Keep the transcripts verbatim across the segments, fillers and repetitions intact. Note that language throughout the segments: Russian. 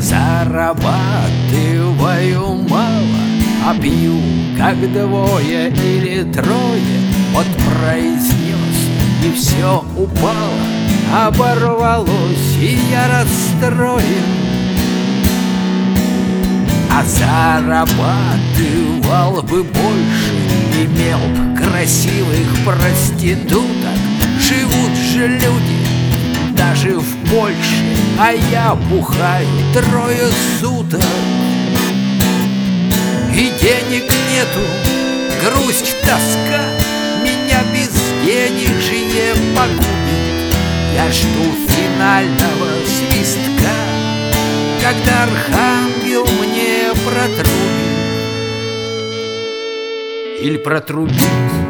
зарабатываю мало, а пью, как двое или трое. Вот произнес, и все упало, оборвалось, и я расстроен. А зарабатывал бы больше, имел б красивых проституток. Живут же люди даже в Польше, а я бухаю трое суток. И денег нету, грусть, тоска меня безденежье погубит. Я жду финального свистка, когда архангел мне протрубит. Или протрубит.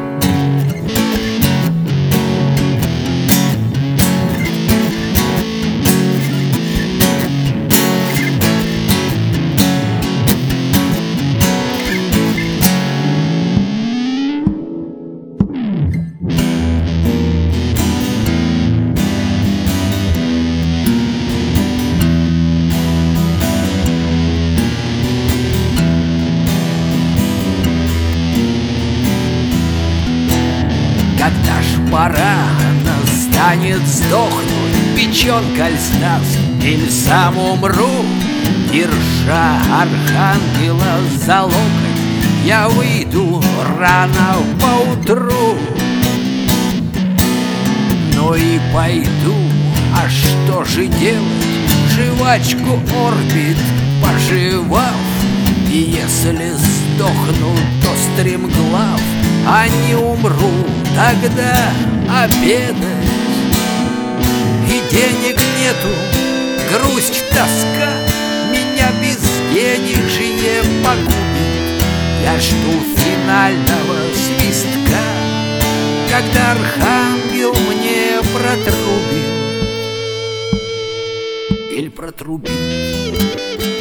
Когда ж пора настанет сдохнуть, печенкой сдаст или сам умру, держа архангела за локоть, я выйду рано поутру. Ну и пойду, а что же делать? Жвачку Орбит пожевав, и если сдохну, то стремглав, а не умру, тогда обедать. И денег нету, грусть, тоска меня безденежье погубит. Я жду финального свистка, когда архангел мне протрубит. Или протрубит.